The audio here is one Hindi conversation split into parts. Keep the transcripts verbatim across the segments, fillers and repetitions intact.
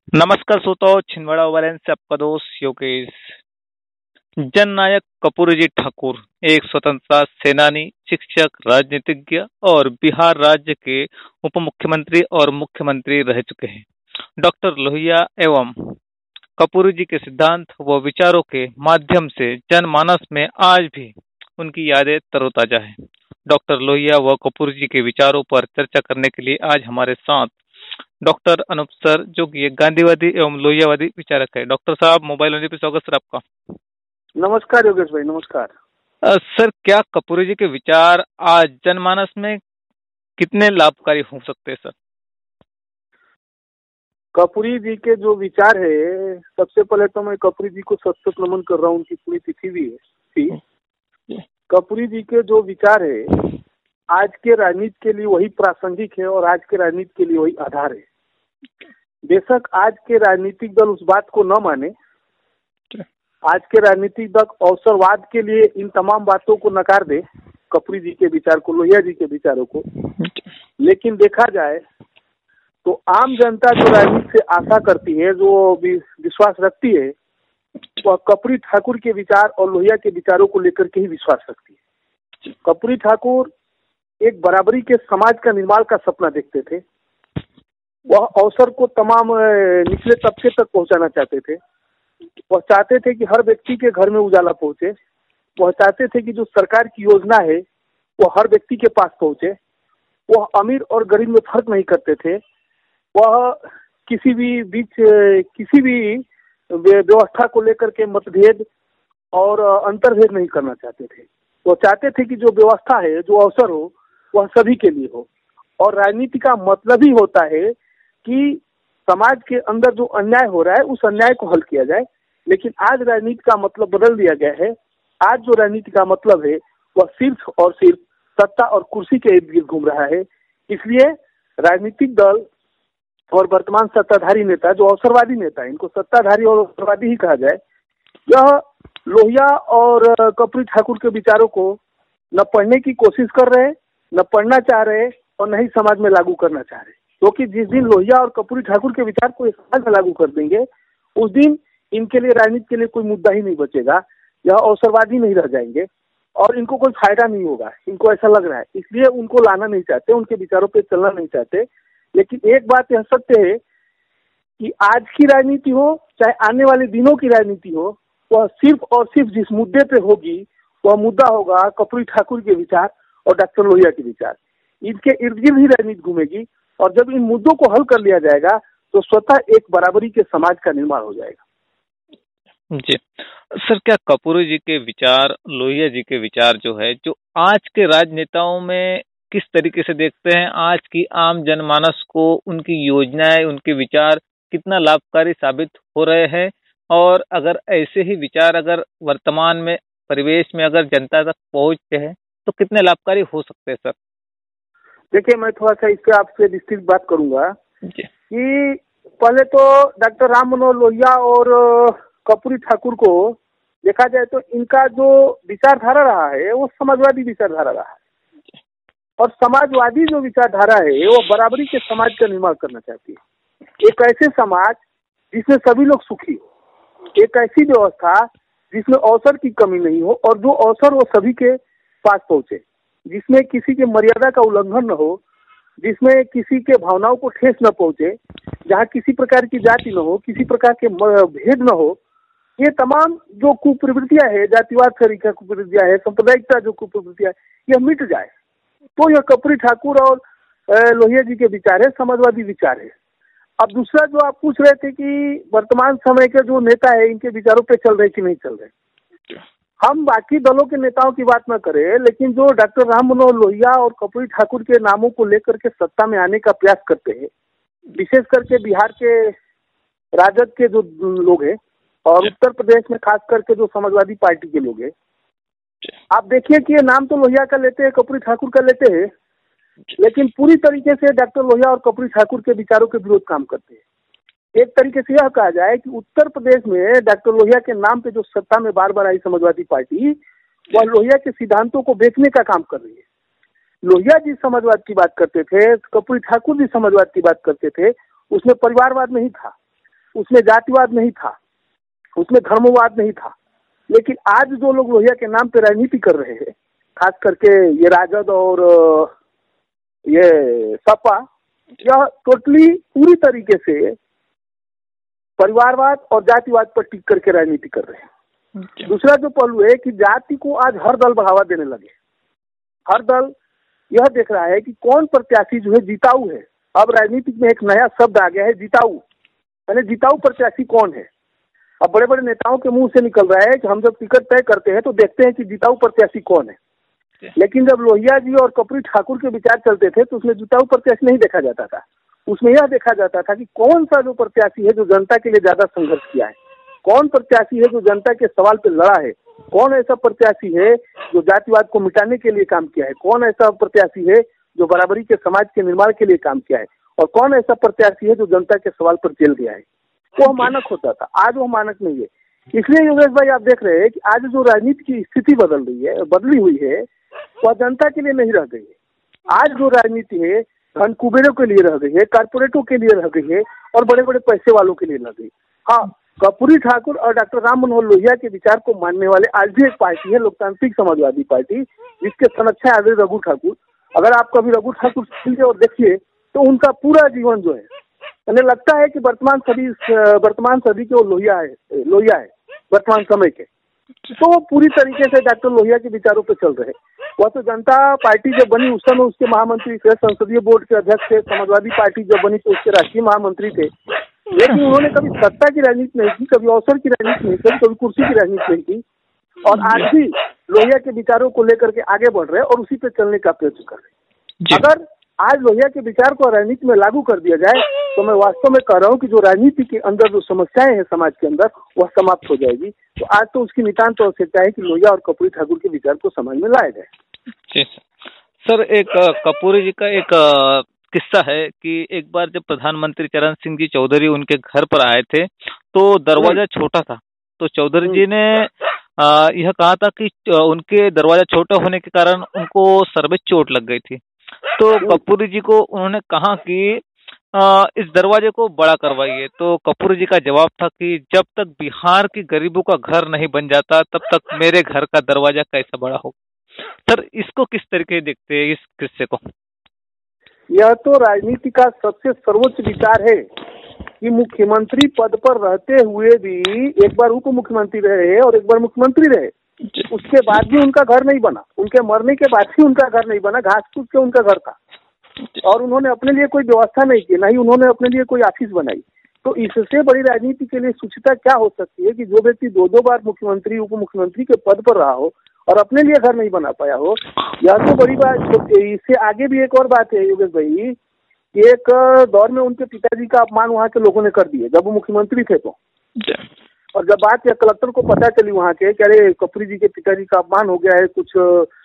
नमस्कार श्रोताओ, छिंदवाड़ा वालेन से आपका दोस्त योगेश। जननायक कपूरजी ठाकुर एक स्वतंत्रता सेनानी, शिक्षक, राजनीतिज्ञ और बिहार राज्य के उप मुख्यमंत्री और मुख्यमंत्री रह चुके हैं। डॉक्टर लोहिया एवं कपूरजी के सिद्धांत व विचारों के माध्यम से जनमानस में आज भी उनकी यादें तरोताजा है। डॉक्टर लोहिया व कपूरजी के विचारों पर चर्चा करने के लिए आज हमारे साथ डॉक्टर अनूप सर, जो कि एक गांधीवादी एवं लोहियावादी विचारक है। डॉक्टर साहब, मोबाइल वाणी पे स्वागत सर आपका। नमस्कार योगेश भाई, नमस्कार। अ, सर, क्या कपूरजी के विचार आज जनमानस में कितने लाभकारी हो सकते हैं सर? कपूरी जी के जो विचार है, सबसे पहले तो मैं कपूरी जी को सत सत नमन कर रहा हूँ। उनकी पूरी तिथि भी है थी। कपूरी जी के जो विचार है आज के राजनीति के लिए वही प्रासंगिक है और आज के राजनीति के लिए वही आधार है। बेशक आज के राजनीतिक दल उस बात को न माने, आज के राजनीतिक दल अवसरवाद के लिए इन तमाम बातों को नकार दे, कपूरी जी के विचार को, लोहिया जी के विचारों को, लेकिन देखा जाए तो आम जनता जो राजनीति से आशा करती है, जो विश्वास रखती है, वह कपूरी ठाकुर के विचार और लोहिया के विचारों को लेकर के ही विश्वास रखती है। कपूरी ठाकुर एक बराबरी के समाज का निर्माण का सपना देखते थे। वह अवसर को तमाम निचले तबके तक पहुंचाना चाहते थे। वह चाहते थे कि हर व्यक्ति के घर में उजाला पहुंचे। वह चाहते थे कि जो सरकार की योजना है वह हर व्यक्ति के पास पहुंचे। वह अमीर और गरीब में फर्क नहीं करते थे। वह किसी भी बीच किसी भी व्यवस्था को लेकर के मतभेद और अंतर्भेद नहीं करना चाहते थे। वो चाहते थे कि जो व्यवस्था है, जो अवसर हो, वह सभी के लिए हो। और राजनीति का मतलब ही होता है कि समाज के अंदर जो अन्याय हो रहा है उस अन्याय को हल किया जाए। लेकिन आज राजनीति का मतलब बदल दिया गया है। आज जो राजनीति का मतलब है वह सिर्फ और सिर्फ सत्ता और कुर्सी के इर्द गिर्द घूम रहा है। इसलिए राजनीतिक दल और वर्तमान सत्ताधारी नेता, जो अवसरवादी नेता है, इनको सत्ताधारी और अवसरवादी ही कहा जाए, यह लोहिया और कपूरी ठाकुर के विचारों को न पढ़ने की कोशिश कर रहे, न पढ़ना चाह रहे और न ही समाज में लागू करना चाह रहे। क्योंकि तो जिस दिन लोहिया और कपूरी ठाकुर के विचार को समाज में लागू कर देंगे, उस दिन इनके लिए, राजनीति के लिए कोई मुद्दा ही नहीं बचेगा। यह अवसरवादी नहीं रह जाएंगे और इनको कोई फायदा नहीं होगा। इनको ऐसा लग रहा है, इसलिए उनको लाना नहीं चाहते, उनके विचारों पे चलना नहीं चाहते। लेकिन एक बात यह सत्य है कि आज की राजनीति हो चाहे आने वाले दिनों की राजनीति हो, वह सिर्फ और सिर्फ जिस मुद्दे पे होगी वह मुद्दा होगा कपूरी ठाकुर के विचार और डॉक्टर लोहिया के विचार। इनके इर्द गिर्द ही राजनीति घूमेगी और जब इन मुद्दों को हल कर लिया जाएगा तो स्वतः एक बराबरी के समाज का निर्माण हो जाएगा। जी सर, क्या कपूरी जी के विचार, लोहिया जी के विचार जो है, जो आज के राजनेताओं में किस तरीके से देखते हैं, आज की आम जनमानस को उनकी योजनाएं, उनके विचार कितना लाभकारी साबित हो रहे हैं? और अगर ऐसे ही विचार अगर वर्तमान में परिवेश में अगर जनता तक पहुंचते हैं तो कितने लाभकारी हो सकते हैं सर? देखिए, मैं थोड़ा सा इस पे आपसे विस्तृत बात करूंगा कि पहले तो डॉक्टर राम मनोहर लोहिया और कपूरी ठाकुर को देखा जाए तो इनका जो विचारधारा रहा है वो समाजवादी विचारधारा रहा है। और समाजवादी जो विचारधारा है वो बराबरी के समाज का निर्माण करना चाहती है। एक ऐसे समाज जिसमें सभी लोग सुखी हो, एक ऐसी व्यवस्था जिसमें अवसर की कमी नहीं हो और जो अवसर वो सभी के पास पहुंचे, जिसमें किसी के मर्यादा का उल्लंघन न हो, जिसमें किसी के भावनाओं को ठेस न पहुंचे, जहाँ किसी प्रकार की जाति न हो, किसी प्रकार के भेद न हो। ये तमाम जो कुप्रवृत्तियां है, जातिवाद तरीका कुप्रवृत्तियां है, सांप्रदायिकता जो कुप्रवृत्तियां है, यह मिट जाए। तो यह कपूरी ठाकुर और लोहिया जी के विचार है, समाजवादी विचार है। अब दूसरा जो आप पूछ रहे थे कि वर्तमान समय के जो नेता है इनके विचारों पे चल रहे कि नहीं चल रहे, हम बाकी दलों के नेताओं की बात न करें, लेकिन जो डॉक्टर राम मनोहर लोहिया और कपूरी ठाकुर के नामों को लेकर के सत्ता में आने का प्रयास करते हैं, विशेष करके बिहार के राजद के जो लोग हैं और उत्तर प्रदेश में खास करके जो समाजवादी पार्टी के लोग हैं, आप देखिए कि ये नाम तो लोहिया का लेते हैं, कपूरी ठाकुर का लेते हैं, लेकिन पूरी तरीके से डॉक्टर लोहिया और कपूरी ठाकुर के विचारों के विरोध काम करते हैं। एक तरीके से यह कहा जाए कि उत्तर प्रदेश में डॉक्टर लोहिया के नाम पे जो सत्ता में बार बार आई समाजवादी पार्टी, वह लोहिया के सिद्धांतों को बेचने का काम कर रही है। लोहिया जी समाजवाद की बात करते थे, कपूरी ठाकुर जी समाजवाद की बात करते थे, उसमें परिवारवाद नहीं था। उसमें जातिवाद नहीं था, उसमें धर्मवाद नहीं था। लेकिन आज जो लोग लोहिया के नाम पे राजनीति कर रहे हैं, खास करके ये राजद और ये सपा, यह टोटली पूरी तरीके से परिवारवाद और जातिवाद पर टिक करके राजनीति कर रहे हैं। दूसरा जो पहलू है कि जाति को आज हर दल बढ़ावा देने लगे। हर दल यह देख रहा है कि कौन प्रत्याशी जो है जिताऊ है। अब राजनीति में एक नया शब्द आ गया है, जिताऊ। यानी जिताऊ प्रत्याशी कौन है। अब बड़े बड़े नेताओं के मुंह से निकल रहा है कि हम जब टिकट तय करते हैं तो देखते हैं कि जिताऊ प्रत्याशी कौन है। लेकिन जब लोहिया जी और कर्पूरी ठाकुर के विचार चलते थे तो उसमें जिताऊ प्रत्याशी नहीं देखा जाता था। उसमें यह देखा जाता था कि कौन सा जो प्रत्याशी है जो जनता के लिए ज्यादा संघर्ष किया है, कौन प्रत्याशी है जो जनता के सवाल पे लड़ा है, कौन ऐसा प्रत्याशी है जो जातिवाद को मिटाने के लिए काम किया है, कौन ऐसा प्रत्याशी है जो बराबरी के समाज के निर्माण के लिए काम किया है, और कौन ऐसा प्रत्याशी है जो जनता के सवाल पर जेल गया है। वो मानक होता था, आज वो मानक नहीं है। इसलिए योगेश भाई आप देख रहे हैं कि आज जो राजनीति की स्थिति बदल रही है, बदली हुई है, वह जनता के लिए नहीं रह गई है। आज जो राजनीति है धन कुबेरों के लिए रह गई है, कारपोरेटों के लिए रह गई है और बड़े बड़े पैसे वालों के लिए रह गई। हाँ, कर्पूरी ठाकुर और डॉक्टर राम मनोहर लोहिया के विचार को मानने वाले आज भी एक पार्टी है, लोकतांत्रिक समाजवादी पार्टी, जिसके संरक्षक आदरणीय रघु ठाकुर। अगर आप कभी रघु ठाकुर सुनिए और देखिए तो उनका पूरा जीवन जो है, हमें लगता है कि वर्तमान सदी वर्तमान सदी के वो लोहिया है लोहिया है वर्तमान समय के। तो वो पूरी तरीके से डॉक्टर लोहिया के विचारों पे चल रहे। वह तो जनता पार्टी जब बनी उस समय उसके महामंत्री थे, संसदीय बोर्ड के अध्यक्ष थे। समाजवादी पार्टी जब बनी तो उसके राष्ट्रीय महामंत्री थे। लेकिन उन्होंने कभी सत्ता की राजनीति नहीं की, कभी अवसर की राजनीति नहीं की, कभी कुर्सी की राजनीति नहीं की। और आज भी लोहिया के विचारों को लेकर के आगे बढ़ रहे और उसी पे चलने का प्रयत्न कर रहे। अगर आज लोहिया के विचार को राजनीति में लागू कर दिया जाए तो मैं वास्तव में कह रहा हूँ कि जो राजनीति के अंदर जो समस्याएं हैं समाज के अंदर, वह समाप्त हो जाएगी। तो आज तो उसकी नितांत आवश्यकता है कि लोहिया और कर्पूरी ठाकुर के विचार को समाज में लाया जाए। जी सर, एक कर्पूरी जी का एक किस्सा है कि एक बार जब प्रधानमंत्री चरण सिंह जी चौधरी उनके घर पर आए थे तो दरवाजा छोटा था, तो चौधरी जी ने आ, यह कहा था कि उनके दरवाजा छोटा होने के कारण उनको सर में चोट लग गई थी। तो कर्पूरी जी को उन्होंने कहा कि आ, इस दरवाजे को बड़ा करवाइए। तो कर्पूरी जी का जवाब था कि जब तक बिहार की गरीबों का घर नहीं बन जाता तब तक मेरे घर का दरवाजा कैसा बड़ा होगा। सर, इसको किस तरीके देखते हैं इस किस्से को? यह तो राजनीति का सबसे सर्वोच्च विचार है कि मुख्यमंत्री पद पर रहते हुए भी एक बार उप मुख्यमंत्री रहे और एक बार मुख्यमंत्री रहे, उसके बाद भी उनका घर नहीं बना। उनके मरने के बाद भी उनका घर नहीं बना, घास फूस के उनका घर था और उन्होंने अपने लिए कोई व्यवस्था नहीं की, ना ही उन्होंने अपने लिए कोई ऑफिस बनाई। तो इससे बड़ी राजनीति के लिए सूचिता क्या हो सकती है कि जो व्यक्ति दो दो बार मुख्यमंत्री उप मुख्यमंत्री के पद पर रहा हो और अपने लिए घर नहीं बना पाया हो। यह तो बड़ी बात। इससे आगे भी एक और बात है योगेश भाई, एक दौर में उनके पिताजी का अपमान वहाँ के लोगों ने कर दिए जब वो मुख्यमंत्री थे। तो और जब बात या कलेक्टर को पता चली वहाँ के कि अरे कर्पूरी जी के पिताजी का अपमान हो गया है कुछ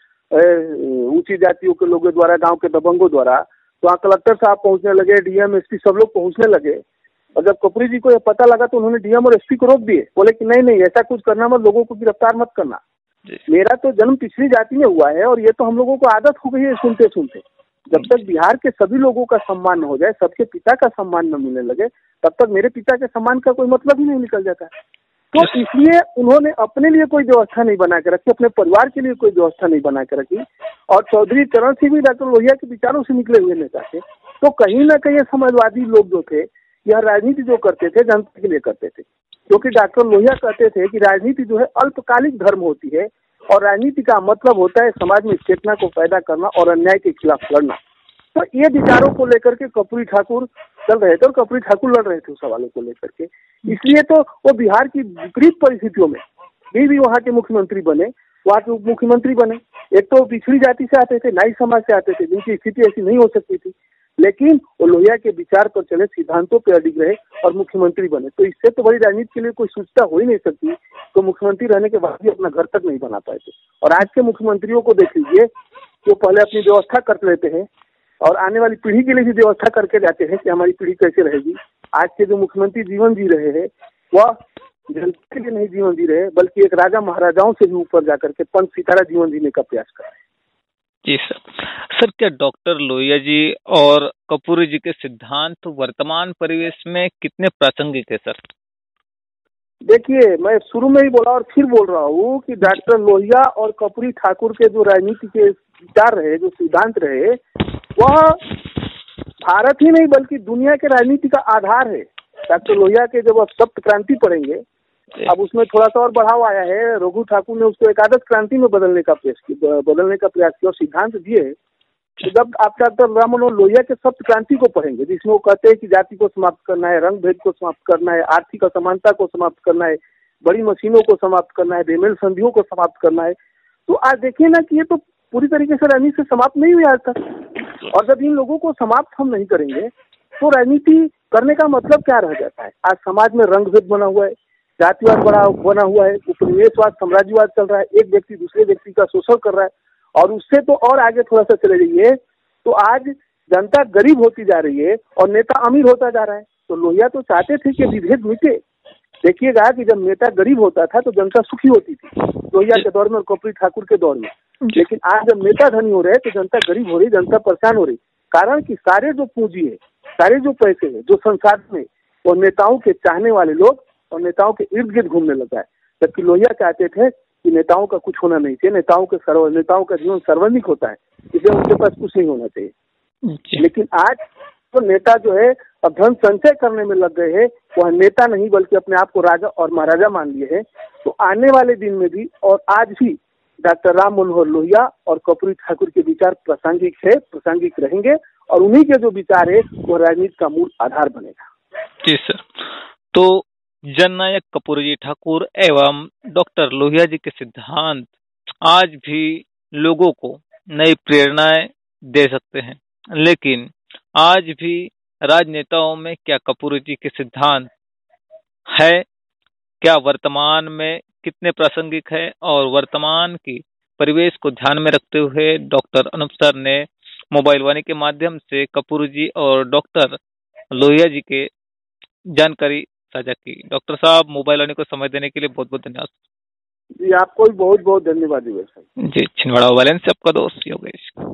ऊंची जातियों के लोगों द्वारा, गांव के दबंगों द्वारा, तो वहाँ कलेक्टर साहब पहुंचने लगे, डीएम एसपी सब लोग पहुंचने लगे। और जब कर्पूरी जी को यह पता लगा तो उन्होंने डीएम और एसपी को रोक दिए, बोले कि नहीं नहीं ऐसा कुछ करना मत, लोगों को गिरफ्तार मत करना। मेरा तो जन्म पिछड़ी जाति में हुआ है और ये तो हम लोगों को आदत हो गई है सुनते सुनते। जब तक बिहार के सभी लोगों का सम्मान न हो जाए, सबके पिता का सम्मान न मिलने लगे, तब तक मेरे पिता के सम्मान का कोई मतलब ही नहीं निकल जाता। तो इसलिए उन्होंने अपने लिए कोई व्यवस्था नहीं बना के रखी, अपने परिवार के लिए कोई व्यवस्था नहीं बना के रखी। और चौधरी चरण सिंह भी डॉक्टर लोहिया के विचारों से निकले हुए नेता थे। तो कहीं ना कहीं समाजवादी लोग जो थे यह राजनीति जो करते थे जनता के लिए करते थे, क्योंकि डॉक्टर लोहिया कहते थे कि राजनीति जो है अल्पकालिक धर्म होती है और राजनीति का मतलब होता है समाज में चेतना को पैदा करना और अन्याय के खिलाफ लड़ना। तो ये विचारों को लेकर के कर्पूरी ठाकुर चल रहे थे और कर्पूरी ठाकुर लड़ रहे थे उस सवालों को लेकर के। इसलिए तो वो बिहार की विपरीत परिस्थितियों में भी, भी वहाँ के मुख्यमंत्री बने, वहाँ के उप मुख्यमंत्री बने। एक तो पिछड़ी जाति से आते थे, नाई समाज से आते थे, जिनकी स्थिति ऐसी नहीं हो सकती थी, लेकिन वो लोहिया के विचार पर चले, सिद्धांतों पर अडिग रहे और मुख्यमंत्री बने। तो इससे तो बड़ी राजनीति के लिए कोई सूचना हो ही नहीं सकती। तो मुख्यमंत्री रहने के बाद भी अपना घर तक नहीं बना पाए थे। और आज के मुख्यमंत्रियों को देख लीजिए, जो पहले अपनी व्यवस्था कर लेते हैं और आने वाली पीढ़ी के लिए भी व्यवस्था करके जाते हैं कि हमारी पीढ़ी कैसे रहेगी। आज के जो मुख्यमंत्री जीवन जी रहे हैं वह जनता के लिए नहीं जीवन जी रहे, बल्कि एक राजा महाराजाओं से भी ऊपर जाकर के पंच सितारा जीवन जीने का प्रयास कर रहे हैं। जी सर। सर क्या डॉक्टर लोहिया जी और कपूर जी के सिद्धांत वर्तमान परिवेश में कितने प्रासंगिक है सर? देखिए, मैं शुरू में ही बोला और फिर बोल रहा हूँ कि डॉक्टर लोहिया और कर्पूरी ठाकुर के जो राजनीति के विचार रहे, जो सिद्धांत रहे, वह भारत ही नहीं बल्कि दुनिया के राजनीति का आधार है। डॉक्टर लोहिया के जब आप सप्त क्रांति पढ़ेंगे, अब उसमें थोड़ा सा और बढ़ाव आया है। रघु ठाकुर ने उसको एकादश क्रांति में बदलने का प्रयास किया बदलने का प्रयास किया और सिद्धांत दिए। तो जब आप डॉक्टर राम मनोहर लोहिया के सप्त क्रांति को पढ़ेंगे, जिसमें वो कहते हैं कि जाति को समाप्त करना है, रंग भेद को समाप्त करना है, आर्थिक असमानता को समाप्त करना है, बड़ी मशीनों को समाप्त करना है, बेमेल संधियों को समाप्त करना है, तो आज देखिए ना कि ये तो पूरी तरीके से राजनीति से समाप्त नहीं हुई आज तक। और जब इन लोगों को समाप्त हम नहीं करेंगे तो राजनीति करने का मतलब क्या रह जाता है? आज समाज में रंग भेद बना हुआ है, जातिवाद बना बना हुआ है, उपनिवेशवाद, साम्राज्यवाद चल रहा है, एक व्यक्ति दूसरे व्यक्ति का शोषण कर रहा है। और उससे तो और आगे थोड़ा सा चले जाइए तो आज जनता गरीब होती जा रही है और नेता अमीर होता जा रहा है। तो लोहिया तो चाहते थे कि विभेद मिटे। देखिएगा कि जब नेता गरीब होता था तो जनता सुखी होती थी, लोहिया के दौर में और कर्पूरी ठाकुर के दौर में। लेकिन आज जब नेता धनी हो रहे हैं तो जनता गरीब हो रही, जनता परेशान हो रही। कारण कि सारे जो पूंजी है, सारे जो पैसे है, जो संसाधन है, वो नेताओं के चाहने वाले लोग और नेताओं के इर्द गिर्द घूमने लगा है। जबकि लोहिया चाहते थे कि नेताओं का कुछ होना नहीं चाहिए, नेताओं के सर्व नेताओं का जीवन सर्वाधिक होता है, इसलिए उनके पास कुछ नहीं होना चाहिए। लेकिन आज तो नेता जो है अब धन संचय करने में लग गए हैं, वह नेता नहीं बल्कि अपने आप को राजा और महाराजा मान लिए हैं। तो आने वाले दिन में भी और आज भी डॉक्टर राम मनोहर लोहिया और कर्पूरी ठाकुर के विचार प्रासंगिक है, प्रासंगिक रहेंगे और उन्हीं के जो विचार है वो राजनीति का मूल आधार बनेगा। जी सर। तो जननायक कर्पूरी जी ठाकुर एवं डॉक्टर लोहिया जी के सिद्धांत आज भी लोगों को नई प्रेरणाएं दे सकते हैं, लेकिन आज भी राजनेताओं में क्या कर्पूरी जी के सिद्धांत है, क्या वर्तमान में कितने प्रासंगिक है? और वर्तमान की परिवेश को ध्यान में रखते हुए डॉक्टर अनूप सर ने मोबाइल वाणी के माध्यम से कर्पूरी जी और डॉक्टर लोहिया जी के जानकारी साझा की। डॉक्टर साहब, मोबाइल वाणी को समय देने के लिए बहुत बहुत धन्यवाद। जी आपको भी बहुत बहुत धन्यवाद। जी, छिंदवाड़ा वायलेंस से आपका दोस्त योगेश।